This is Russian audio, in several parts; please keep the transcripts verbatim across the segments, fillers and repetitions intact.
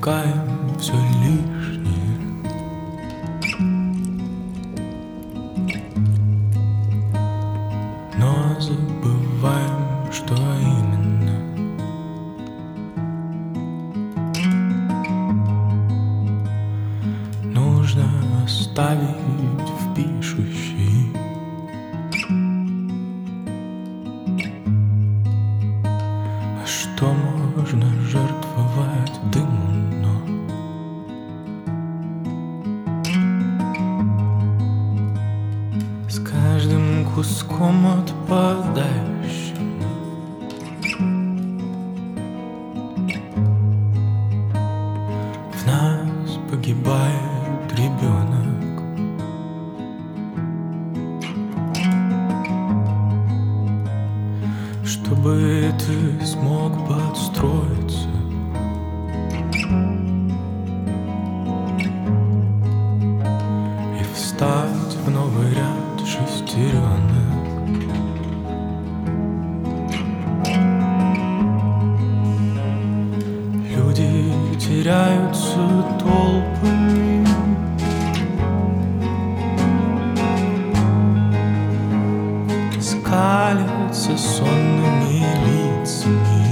выпускаем все лишнее. Но забываем, что именно. Нужно оставить в пишущей. А что можно жертвовать дыму, но с каждым куском отпадающим в нас погибает ребенок. Чтобы ты смог подстроиться и встать в новый ряд шестеренок. Люди теряются толпами, скалятся сонными лицами.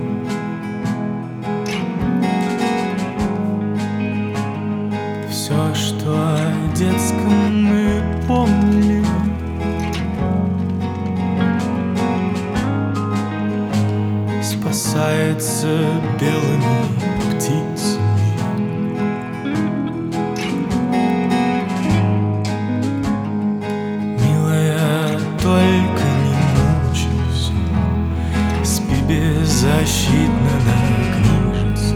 Все, что о детском мы помнили, спасается белыми птицами. Милая, только беззащитно на книжице.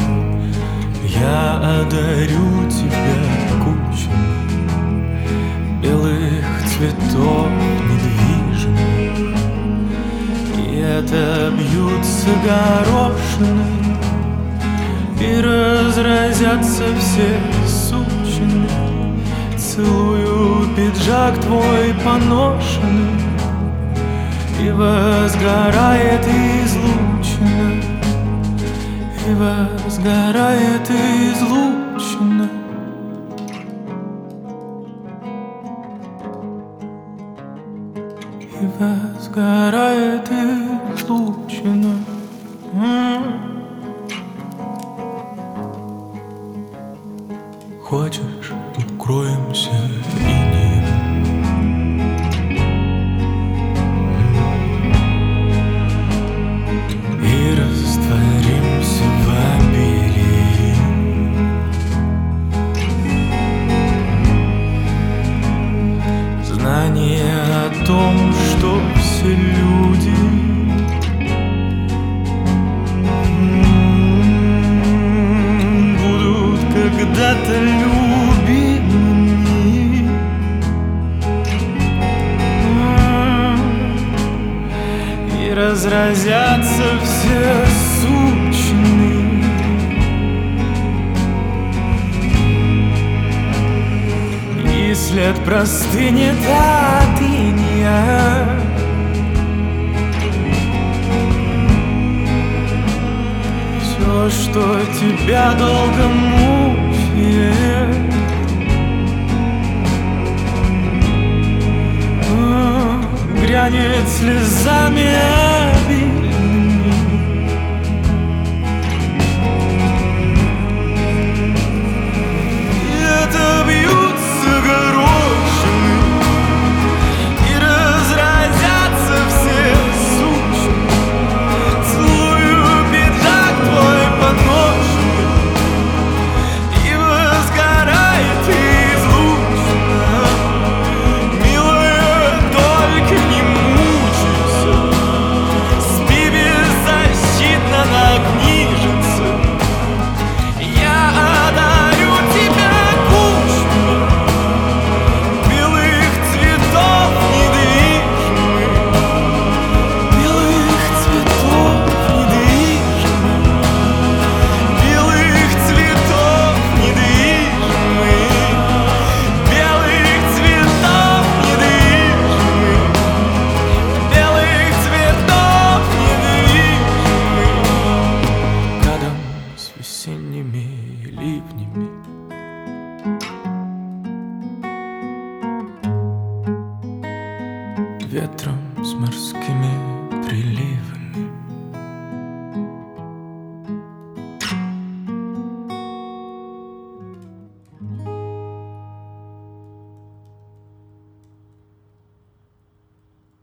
Я одарю тебя кучами белых цветов недвижимых, и отобьются горошины, и разразятся все сучины. Целую пиджак твой поношенный, и возгорает излучина, и возгорает излучина. И возгорает излучина. Хочешь, укроемся инеем? И растворимся в обилии. Знание о том, что все люди будут когда-то любимыми, и разразятся все сучины. И след простынет от инея. Все, что тебя долго мучает, грянет слезами обильными. И отобьются горошины, и разразятся все сучины. Целую пиджак твой поношенный, и возгорает излучина. Милая, только не мучайся. ветром, с морскими приливами.